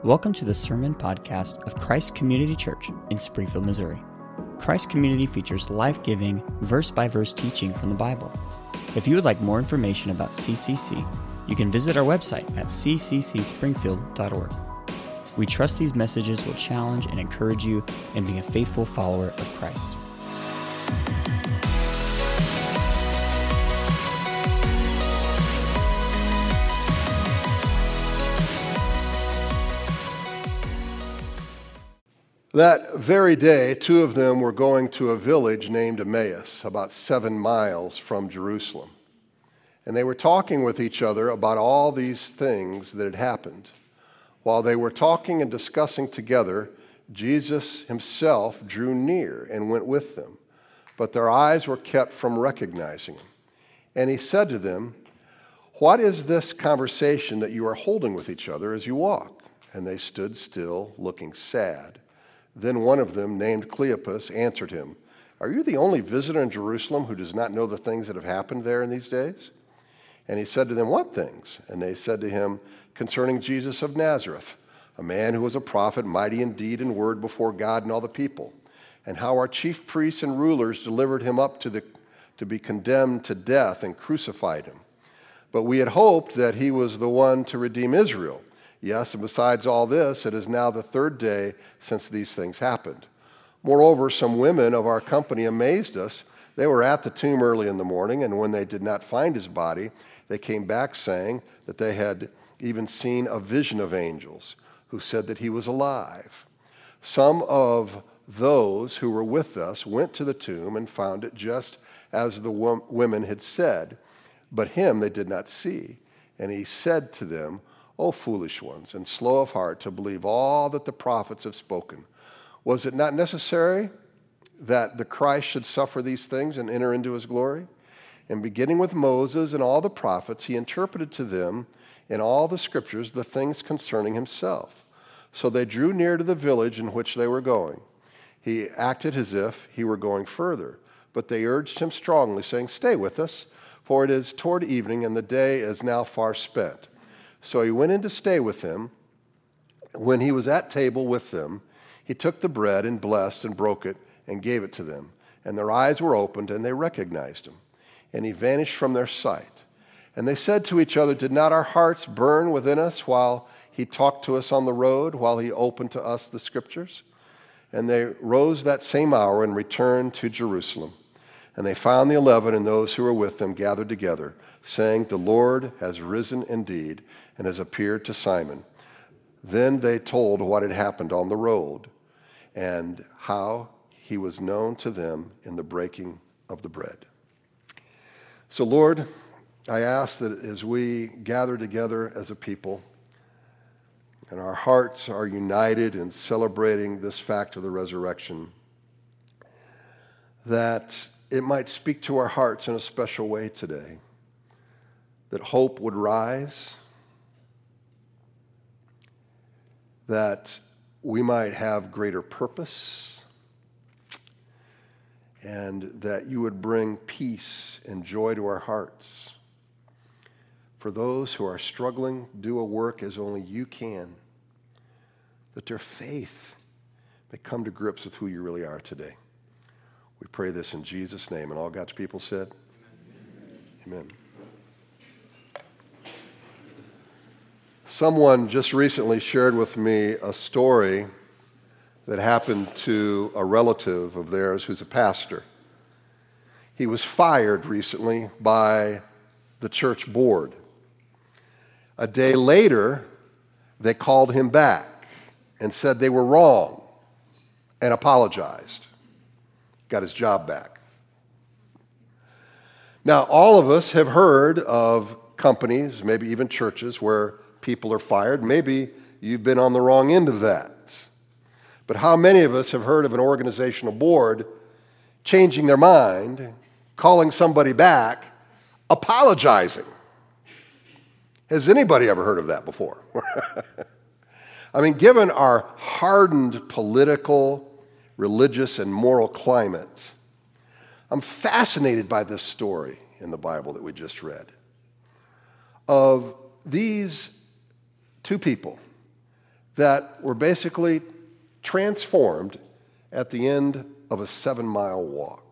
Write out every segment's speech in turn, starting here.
Welcome to the Sermon Podcast of Christ Community Church in Springfield, Missouri. Christ Community features life-giving, verse-by-verse teaching from the Bible. If you would like more information about CCC, you can visit our website at cccspringfield.org. We trust these messages will challenge and encourage you in being a faithful follower of Christ. That very day, two of them were going to a village named Emmaus, about 7 miles from Jerusalem. And they were talking with each other about all these things that had happened. While they were talking and discussing together, Jesus himself drew near and went with them. But their eyes were kept from recognizing him. And he said to them, "What is this conversation that you are holding with each other as you walk?" And they stood still, looking sad. Then one of them, named Cleopas, answered him, "Are you the only visitor in Jerusalem who does not know the things that have happened there in these days?" And he said to them, "What things?" And they said to him, "Concerning Jesus of Nazareth, a man who was a prophet, mighty in deed and word before God and all the people, and how our chief priests and rulers delivered him up to be condemned to death and crucified him. But we had hoped that he was the one to redeem Israel. Yes, and besides all this, it is now the third day since these things happened. Moreover, some women of our company amazed us. They were at the tomb early in the morning, and when they did not find his body, they came back saying that they had even seen a vision of angels who said that he was alive. Some of those who were with us went to the tomb and found it just as the women had said, but him they did not see. And he said to them, 'O foolish ones, and slow of heart to believe all that the prophets have spoken. Was it not necessary that the Christ should suffer these things and enter into his glory?' And beginning with Moses and all the prophets, he interpreted to them in all the scriptures the things concerning himself. So they drew near to the village in which they were going. He acted as if he were going further, but they urged him strongly, saying, 'Stay with us, for it is toward evening, and the day is now far spent.' So he went in to stay with them. When he was at table with them, he took the bread and blessed and broke it and gave it to them. And their eyes were opened, and they recognized him. And he vanished from their sight. And they said to each other, 'Did not our hearts burn within us while he talked to us on the road, while he opened to us the scriptures?' And they rose that same hour and returned to Jerusalem. And they found the 11 and those who were with them gathered together, saying, 'The Lord has risen indeed and has appeared to Simon.' Then they told what had happened on the road and how he was known to them in the breaking of the bread." So, Lord, I ask that as we gather together as a people and our hearts are united in celebrating this fact of the resurrection, that it might speak to our hearts in a special way today, that hope would rise, that we might have greater purpose, and that you would bring peace and joy to our hearts. For those who are struggling, do a work as only you can, that their faith may come to grips with who you really are today. We pray this in Jesus' name, and all God's people said, Amen. Someone just recently shared with me a story that happened to a relative of theirs who's a pastor. He was fired recently by the church board. A day later, they called him back and said they were wrong and apologized. Got his job back. Now, all of us have heard of companies, maybe even churches, where people are fired. Maybe you've been on the wrong end of that. But how many of us have heard of an organizational board changing their mind, calling somebody back, apologizing? Has anybody ever heard of that before? I mean, given our hardened political, religious, and moral climate, I'm fascinated by this story in the Bible that we just read of these two people that were basically transformed at the end of a 7-mile walk.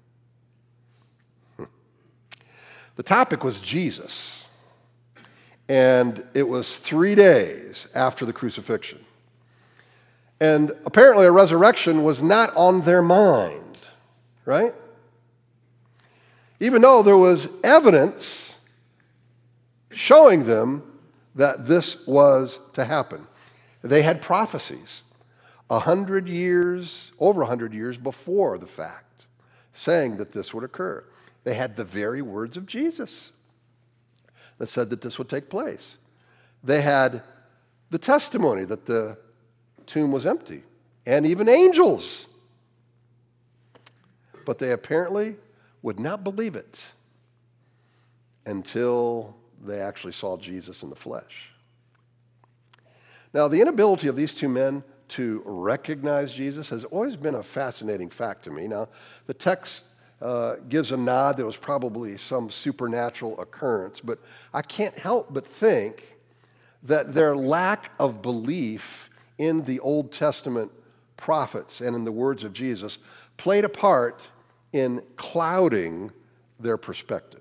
The topic was Jesus, and it was 3 days after the crucifixion. And apparently a resurrection was not on their mind, right? Even though there was evidence showing them that this was to happen. They had prophecies 100 years, over 100 years before the fact, saying that this would occur. They had the very words of Jesus that said that this would take place. They had the testimony that the tomb was empty, and even angels. But they apparently would not believe it until they actually saw Jesus in the flesh. Now, the inability of these two men to recognize Jesus has always been a fascinating fact to me. Now, the text gives a nod that it was probably some supernatural occurrence, but I can't help but think that their lack of belief in the Old Testament prophets and in the words of Jesus played a part in clouding their perspective.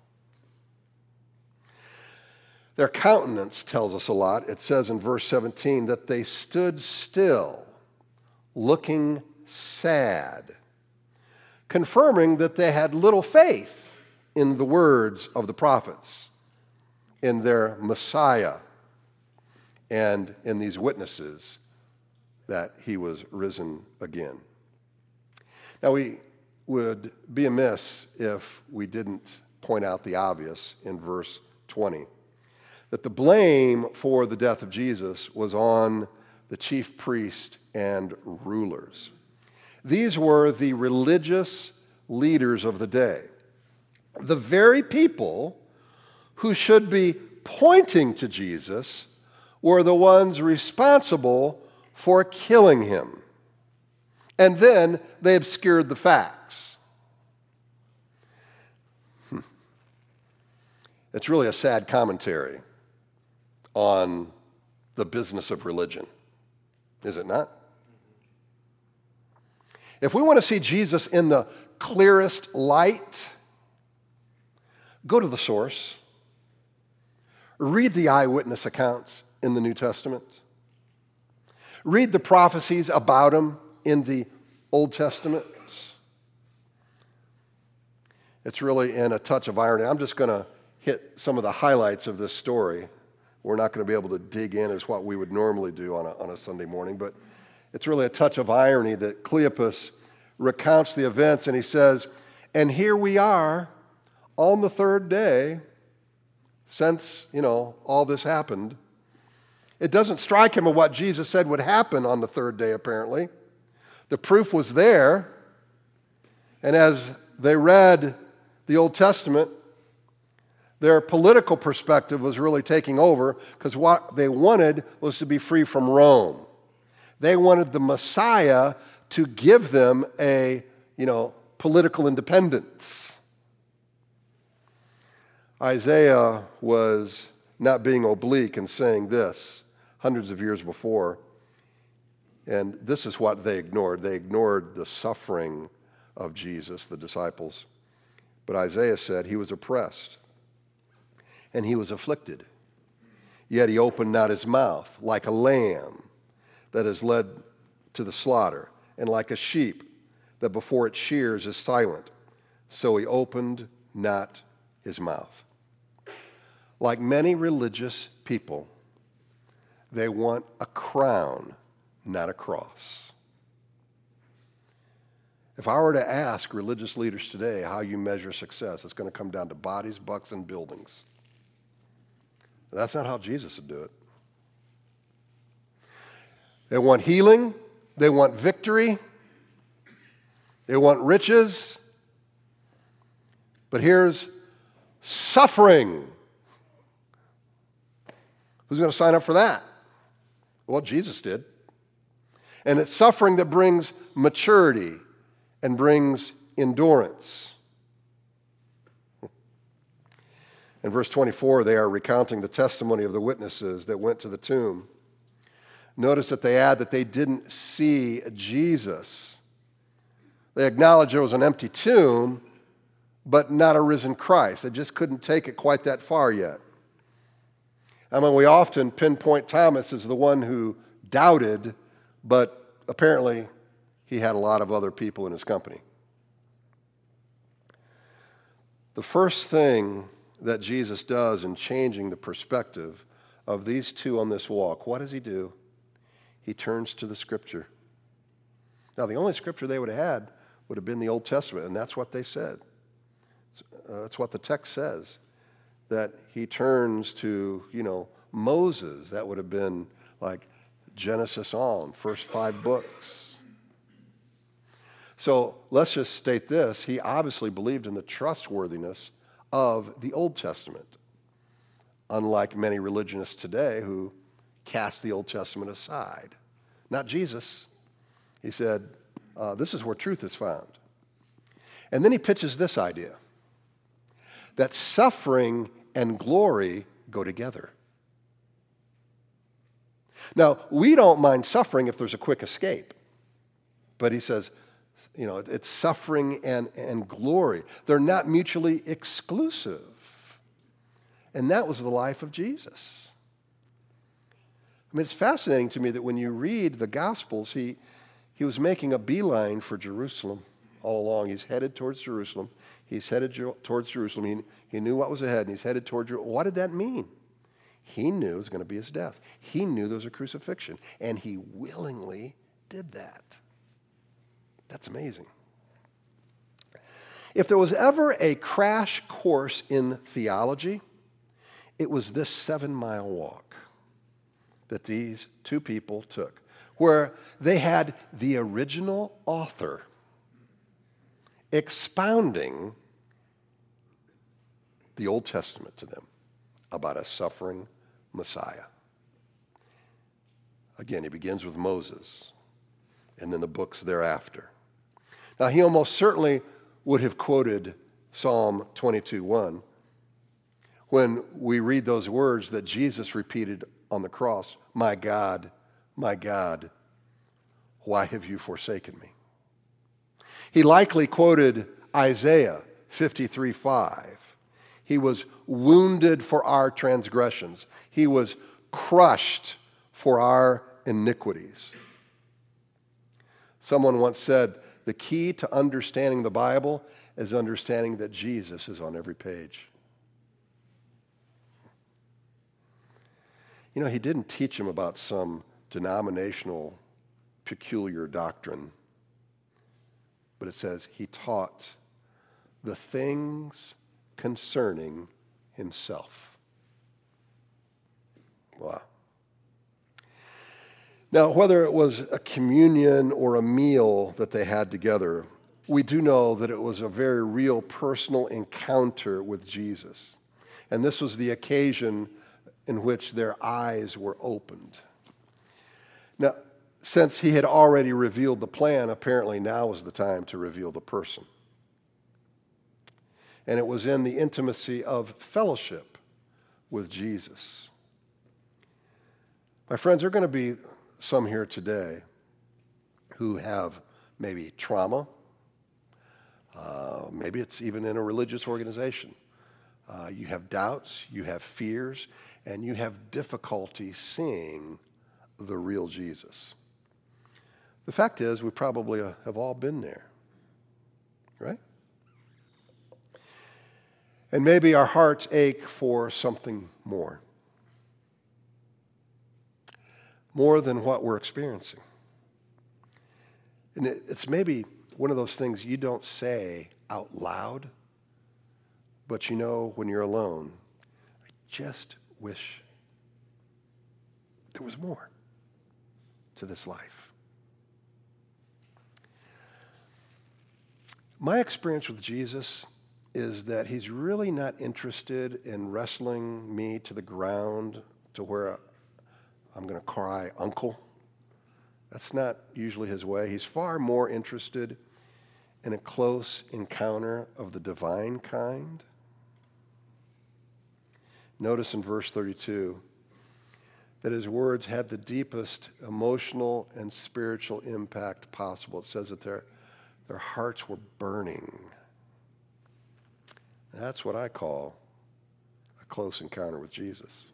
Their countenance tells us a lot. It says in verse 17 that they stood still, looking sad, confirming that they had little faith in the words of the prophets, in their Messiah, and in these witnesses that he was risen again. Now, we would be amiss if we didn't point out the obvious in verse 20, that the blame for the death of Jesus was on the chief priest and rulers. These were the religious leaders of the day, the very people who should be pointing to Jesus were the ones responsible for killing him. And then they obscured the facts. It's really a sad commentary on the business of religion, is it not? If we want to see Jesus in the clearest light, go to the source. Read the eyewitness accounts in the New Testament. Read the prophecies about him in the Old Testament. It's really in a touch of irony. I'm just going to hit some of the highlights of this story. We're not going to be able to dig in as what we would normally do on a Sunday morning, but it's really a touch of irony that Cleopas recounts the events, and he says, and here we are on the third day since, all this happened. It doesn't strike him of what Jesus said would happen on the third day, apparently. The proof was there, and as they read the Old Testament, their political perspective was really taking over because what they wanted was to be free from Rome. They wanted the Messiah to give them a, political independence. Isaiah was not being oblique in saying this hundreds of years before, and this is what they ignored. They ignored the suffering of Jesus, the disciples. But Isaiah said he was oppressed and he was afflicted, yet he opened not his mouth, like a lamb that is led to the slaughter, and like a sheep that before it shears is silent, so he opened not his mouth. Like many religious people, they want a crown, not a cross. If I were to ask religious leaders today how you measure success, it's going to come down to bodies, bucks, and buildings. That's not how Jesus would do it. They want healing. They want victory. They want riches. But here's suffering. Who's going to sign up for that? Well, Jesus did. And it's suffering that brings maturity and brings endurance. In verse 24, they are recounting the testimony of the witnesses that went to the tomb. Notice that they add that they didn't see Jesus. They acknowledge there was an empty tomb, but not a risen Christ. They just couldn't take it quite that far yet. I mean, we often pinpoint Thomas as the one who doubted, but apparently he had a lot of other people in his company. The first thing that Jesus does in changing the perspective of these two on this walk, what does he do? He turns to the Scripture. Now, the only Scripture they would have had would have been the Old Testament, and that's what they said. That's what the text says, that he turns to, Moses. That would have been like Genesis on, first 5 books. So let's just state this. He obviously believed in the trustworthiness of the Old Testament, unlike many religionists today who cast the Old Testament aside. Not Jesus. He said, this is where truth is found. And then he pitches this idea, that suffering and glory go together. Now, we don't mind suffering if there's a quick escape. But he says, it's suffering and glory. They're not mutually exclusive. And that was the life of Jesus. I mean, it's fascinating to me that when you read the Gospels, he was making a beeline for Jerusalem all along. He's headed towards Jerusalem. He's headed towards Jerusalem. He knew what was ahead, and he's headed toward Jerusalem. What did that mean? He knew it was going to be his death. He knew there was a crucifixion, and he willingly did that. That's amazing. If there was ever a crash course in theology, it was this 7-mile walk that these two people took, where they had the original author expounding the Old Testament to them about a suffering Messiah. Again, he begins with Moses and then the books thereafter. Now, he almost certainly would have quoted Psalm 22:1 when we read those words that Jesus repeated on the cross, my God, why have you forsaken me? He likely quoted Isaiah 53:5. He was wounded for our transgressions. He was crushed for our iniquities. Someone once said, the key to understanding the Bible is understanding that Jesus is on every page. He didn't teach him about some denominational peculiar doctrine, but it says he taught the things concerning himself. Wow. Now, whether it was a communion or a meal that they had together, we do know that it was a very real personal encounter with Jesus. And this was the occasion in which their eyes were opened. Now, since he had already revealed the plan, apparently now was the time to reveal the person. And it was in the intimacy of fellowship with Jesus. My friends, there are going to be some here today who have maybe trauma. Maybe it's even in a religious organization. You have doubts, you have fears, and you have difficulty seeing the real Jesus. The fact is, we probably have all been there, right? And maybe our hearts ache for something more than what we're experiencing. And it's maybe one of those things you don't say out loud, but when you're alone, I just wish there was more to this life. My experience with Jesus is that he's really not interested in wrestling me to the ground to where I'm going to cry, uncle. That's not usually his way. He's far more interested in a close encounter of the divine kind. Notice in verse 32 that his words had the deepest emotional and spiritual impact possible. It says that their hearts were burning. That's what I call a close encounter with Jesus.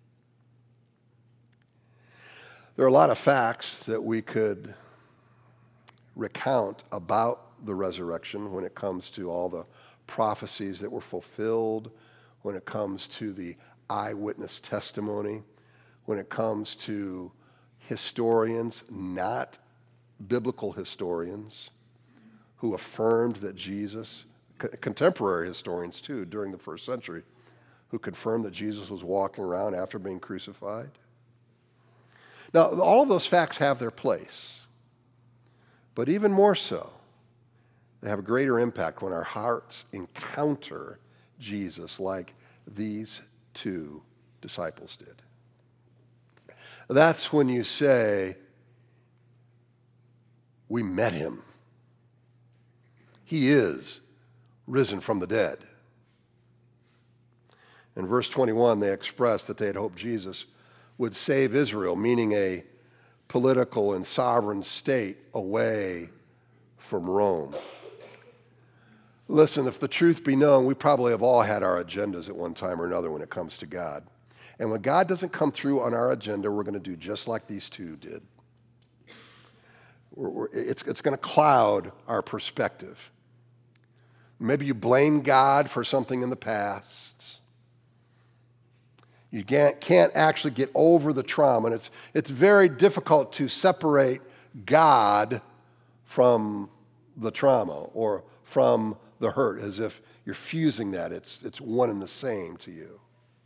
There are a lot of facts that we could recount about the resurrection when it comes to all the prophecies that were fulfilled, when it comes to the eyewitness testimony, when it comes to historians, not biblical historians, who affirmed that Jesus, contemporary historians too, during the first century, who confirmed that Jesus was walking around after being crucified. Now, all of those facts have their place, but even more so, they have a greater impact when our hearts encounter Jesus like these two disciples did. That's when you say, we met him. He is risen from the dead. In verse 21, they expressed that they had hoped Jesus would save Israel, meaning a political and sovereign state away from Rome. Listen, if the truth be known, we probably have all had our agendas at one time or another when it comes to God. And when God doesn't come through on our agenda, we're going to do just like these two did. It's going to cloud our perspective. Maybe you blame God for something in the past. You can't actually get over the trauma. And it's very difficult to separate God from the trauma or from the hurt, as if you're fusing that. It's one and the same to you.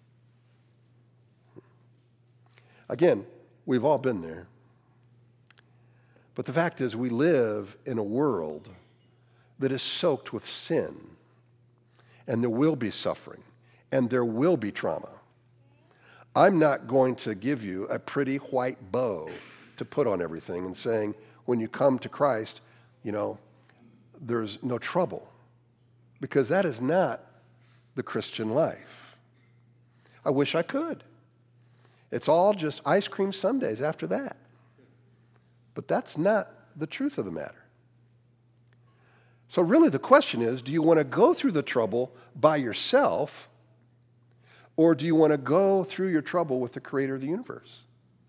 Again, we've all been there. But the fact is, we live in a world that is soaked with sin. And there will be suffering. And there will be trauma. I'm not going to give you a pretty white bow to put on everything and saying, when you come to Christ, there's no trouble. Because that is not the Christian life. I wish I could. It's all just ice cream sundaes after that. But that's not the truth of the matter. So really the question is, do you want to go through the trouble by yourself, or do you want to go through your trouble with the creator of the universe?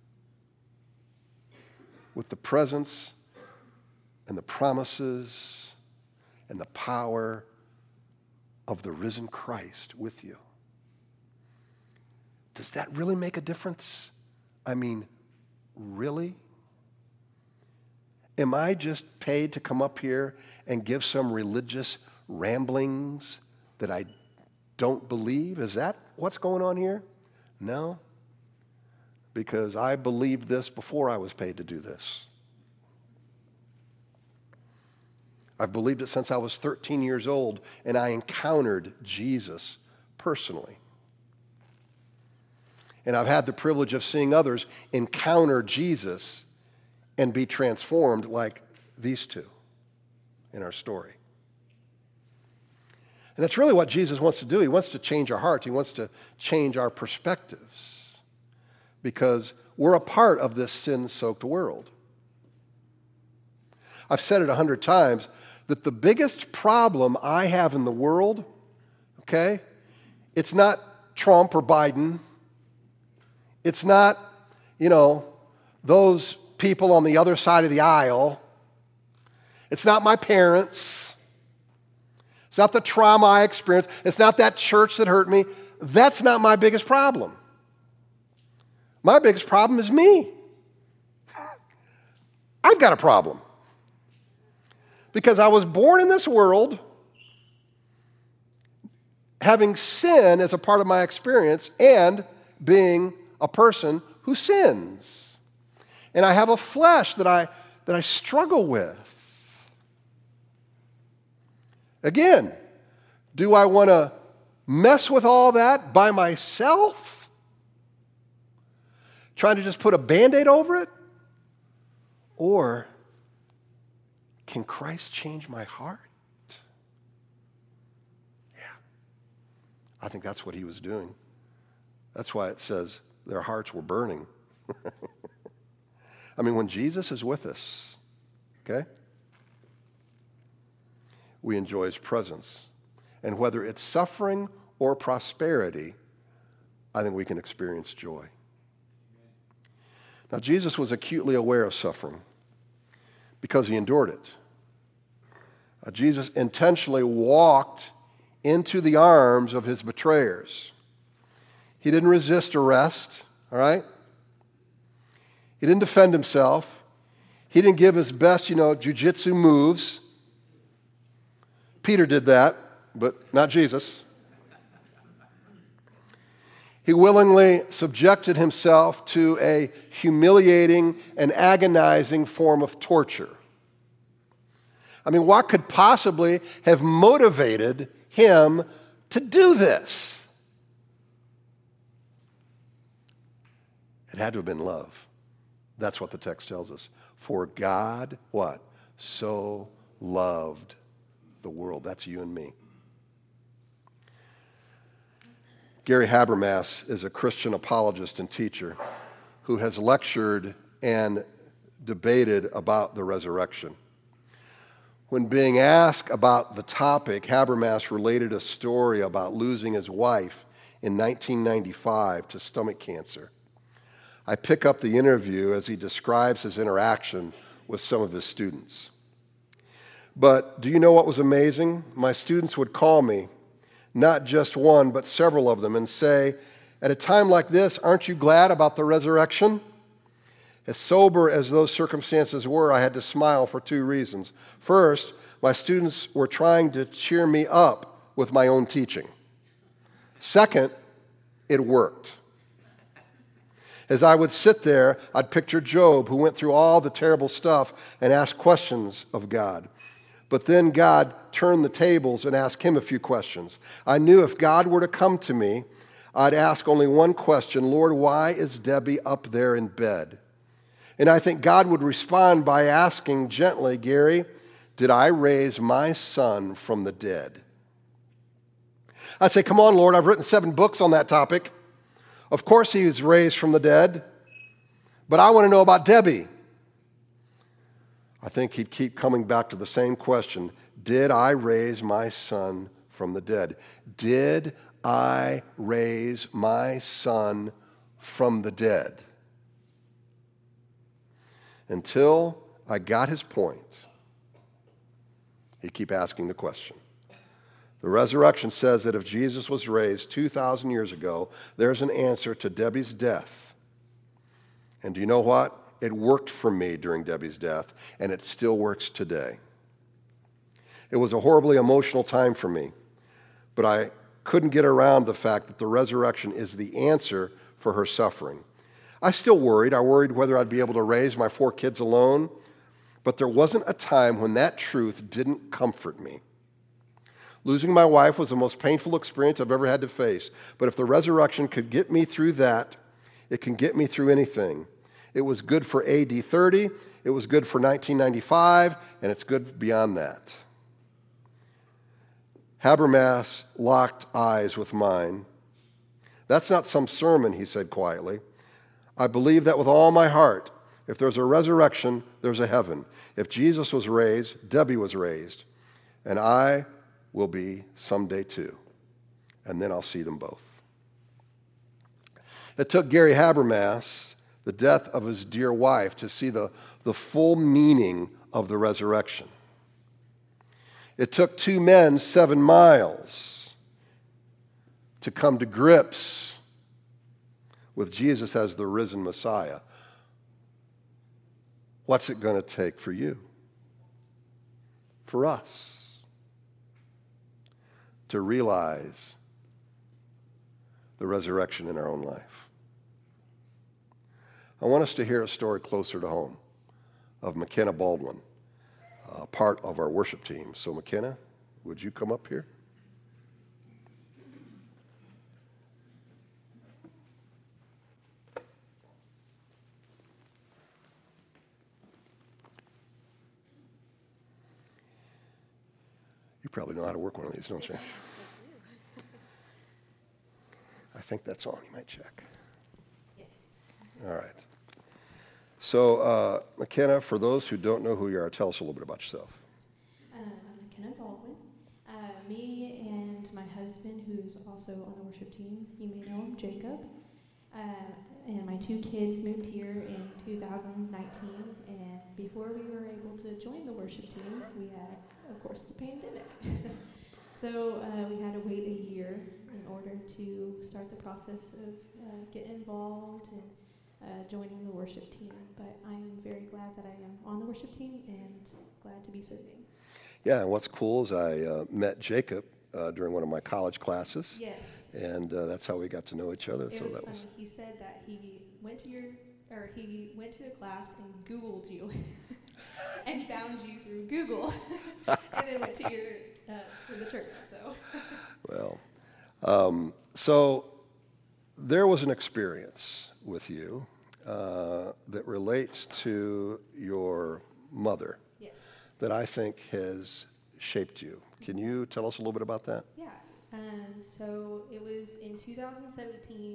With the presence and the promises and the power of the risen Christ with you. Does that really make a difference? I mean, really? Am I just paid to come up here and give some religious ramblings that I don't believe? Is that what's going on here? No. Because I believed this before I was paid to do this. I've believed it since I was 13 years old, and I encountered Jesus personally. And I've had the privilege of seeing others encounter Jesus and be transformed like these two in our story. And that's really what Jesus wants to do. He wants to change our hearts. He wants to change our perspectives, because we're a part of this sin-soaked world. I've said it 100 times that the biggest problem I have in the world, okay, it's not Trump or Biden. It's not, those people on the other side of the aisle. It's not my parents. It's not the trauma I experienced. It's not that church that hurt me. That's not my biggest problem. My biggest problem is me. I've got a problem. Because I was born in this world having sin as a part of my experience and being a person who sins. And I have a flesh that I struggle with. Again, do I want to mess with all that by myself? Trying to just put a Band-Aid over it? Or can Christ change my heart? Yeah. I think that's what he was doing. That's why it says their hearts were burning. I mean, when Jesus is with us, okay, we enjoy his presence. And whether it's suffering or prosperity, I think we can experience joy. Now, Jesus was acutely aware of suffering because he endured it. Jesus intentionally walked into the arms of his betrayers. He didn't resist arrest, all right? He didn't defend himself. He didn't give his best, jujitsu moves. Peter did that, but not Jesus. He willingly subjected himself to a humiliating and agonizing form of torture. I mean, what could possibly have motivated him to do this? It had to have been love. That's what the text tells us. For God, what? So loved the world. That's you and me. Gary Habermas is a Christian apologist and teacher who has lectured and debated about the resurrection. When being asked about the topic, Habermas related a story about losing his wife in 1995 to stomach cancer. I pick up the interview as he describes his interaction with some of his students. But do you know what was amazing? My students would call me, not just one, but several of them, and say, at a time like this, aren't you glad about the resurrection? As sober as those circumstances were, I had to smile for two reasons. First, my students were trying to cheer me up with my own teaching. Second, it worked. As I would sit there, I'd picture Job, who went through all the terrible stuff and asked questions of God. But then God turned the tables and asked him a few questions. I knew if God were to come to me, I'd ask only one question: Lord, why is Debbie up there in bed? And I think God would respond by asking gently, Gary, did I raise my son from the dead? I'd say, come on, Lord, I've written 7 books on that topic. Of course he was raised from the dead, but I want to know about Debbie. I think he'd keep coming back to the same question. Did I raise my son from the dead? Did I raise my son from the dead? Until I got his point, he'd keep asking the question. The resurrection says that if Jesus was raised 2,000 years ago, there's an answer to Debbie's death. And do you know what? It worked for me during Debbie's death, and it still works today. It was a horribly emotional time for me, but I couldn't get around the fact that the resurrection is the answer for her suffering. I still worried. I worried whether I'd be able to raise my 4 kids alone, but there wasn't a time when that truth didn't comfort me. Losing my wife was the most painful experience I've ever had to face, but if the resurrection could get me through that, it can get me through anything. It was good for AD 30, it was good for 1995, and it's good beyond that. Habermas locked eyes with mine. That's not some sermon, he said quietly. I believe that with all my heart. If there's a resurrection, there's a heaven. If Jesus was raised, Debbie was raised, and I will be someday too. And then I'll see them both. It took Gary Habermas the death of his dear wife to see the full meaning of the resurrection. It took 2 men 7 miles to come to grips with Jesus as the risen Messiah. What's it going to take for you? For us? To realize the resurrection in our own life. I want us to hear a story closer to home of McKenna Baldwin, part of our worship team. So McKenna, would you come up here? You probably know how to work one of these, don't you? I think that's on. You might check. Yes. All right. So, McKenna, for those who don't know who you are, tell us a little bit about yourself. I'm McKenna Baldwin. Me and my husband, who's also on the worship team, you may know him, Jacob, and my 2 kids moved here in 2019, and before we were able to join the worship team, we had, of course, the pandemic. So we had to wait a year in order to start the process of getting involved and joining the worship team. But I'm very glad that I am on the worship team and glad to be serving. Yeah, and what's cool is I met Jacob during one of my college classes. Yes. And that's how we got to know each other. It was funny. He said that he went to a class and Googled you and found you through Google and then went to the church. So. Well, so there was an experience with you that relates to your mother. Yes. That I think has shaped you. Can you tell us a little bit about that? Yeah. So it was in 2017.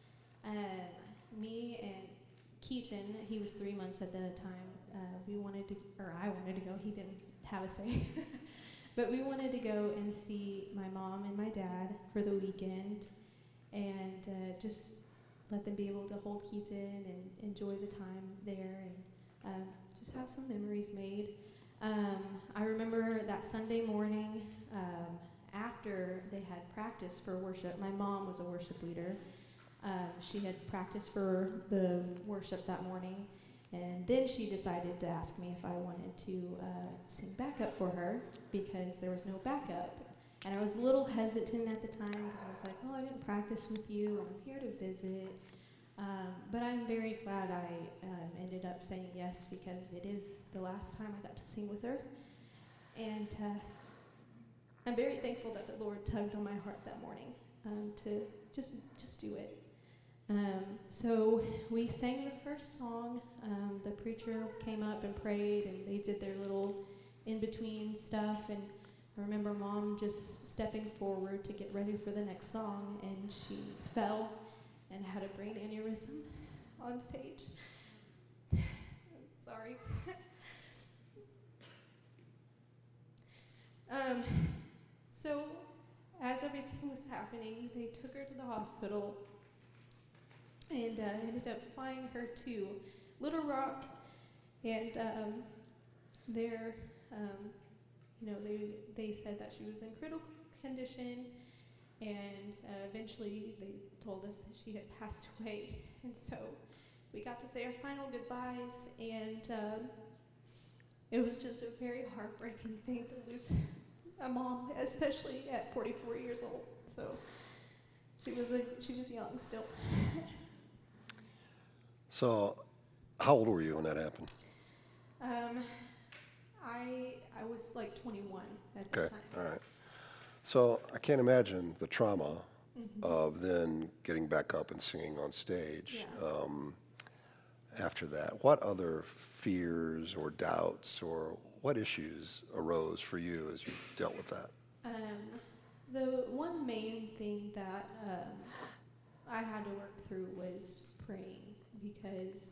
Me and Keaton, he was 3 months at the time. I wanted to go. He didn't have a say. But we wanted to go and see my mom and my dad for the weekend and just let them be able to hold Keaton and enjoy the time there and just have some memories made. I remember that Sunday morning after they had practice for worship. My mom was a worship leader. She had practiced for the worship that morning, and then she decided to ask me if I wanted to sing backup for her because there was no backup. And I was a little hesitant at the time because I was like, oh, I didn't practice with you, and I'm here to visit. But I'm very glad I ended up saying yes because it is the last time I got to sing with her. And I'm very thankful that the Lord tugged on my heart that morning to just do it. So we sang the first song. The preacher came up and prayed, and they did their little in-between stuff. And I remember Mom just stepping forward to get ready for the next song, and she fell and had a brain aneurysm on stage. Sorry. So as everything was happening, they took her to the hospital and ended up flying her to Little Rock, and there, they said that she was in critical condition, and eventually they told us that she had passed away, and so we got to say our final goodbyes, and it was just a very heartbreaking thing to lose a mom, especially at 44 years old. So she was young still. So, how old were you when that happened? I was like 21 at the time. Okay, all right. So I can't imagine the trauma of then getting back up and singing on stage after that. What other fears or doubts or what issues arose for you as you dealt with that? The one main thing that I had to work through was praying because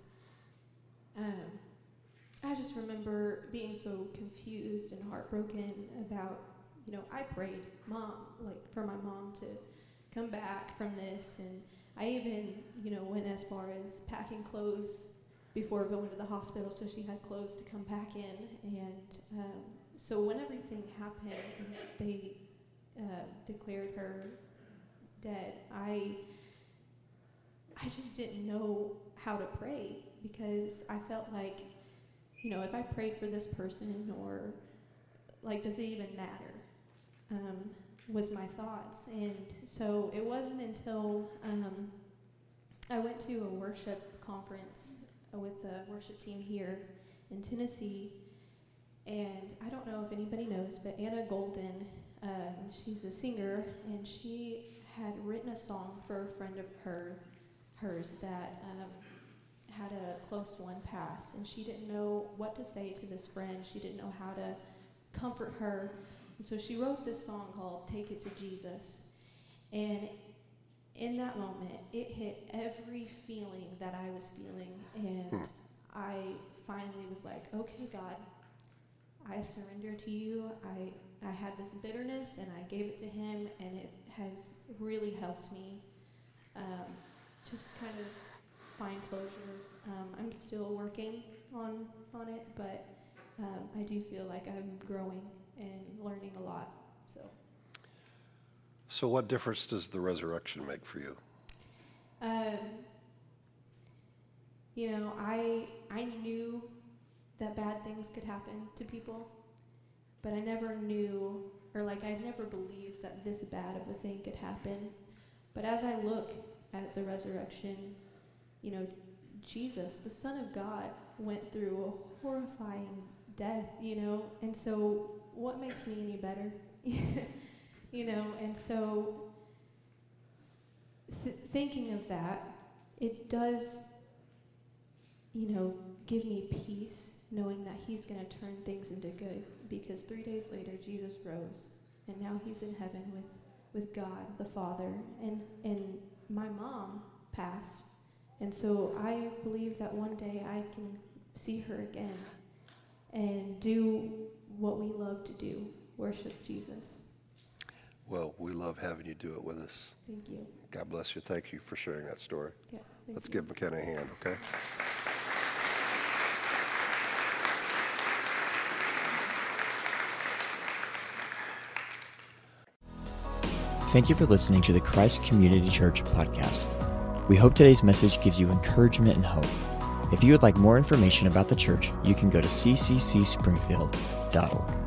I just remember being so confused and heartbroken about, I prayed for my mom to come back from this, and I even, went as far as packing clothes before going to the hospital so she had clothes to come back in, and so when everything happened and they declared her dead, I just didn't know how to pray because I felt like, if I prayed for this person or, does it even matter, was my thoughts. And so it wasn't until I went to a worship conference with the worship team here in Tennessee, and I don't know if anybody knows, but Anna Golden, she's a singer, and she had written a song for a friend of hers that had a close one pass, and she didn't know what to say to this friend. She didn't know how to comfort her, and so she wrote this song called Take It to Jesus. And in that moment, it hit every feeling that I was feeling, and I was like, okay, God, I surrender to you. I had this bitterness, and I gave it to him, and it has really helped me just kind of find closure. I'm still working on it, but I do feel like I'm growing and learning a lot. So what difference does the resurrection make for you? You know, I knew that bad things could happen to people, but I never knew, or like I never believed that this bad of a thing could happen. But as I look at the resurrection, you know, Jesus, the Son of God, went through a horrifying death, you know, and so what makes me any better? You know, and so thinking of that, it does, you know, give me peace knowing that he's going to turn things into good, because 3 days later Jesus rose, and now he's in heaven with God the Father, and my mom passed, and so I believe that one day I can see her again and do what we love to do, worship Jesus. Well, we love having you do it with us. Thank you. God bless you. Thank you for sharing that story. Yes, thank Let's you. give McKenna a hand, okay? Thank you for listening to the Christ Community Church podcast. We hope today's message gives you encouragement and hope. If you would like more information about the church, you can go to cccspringfield.org.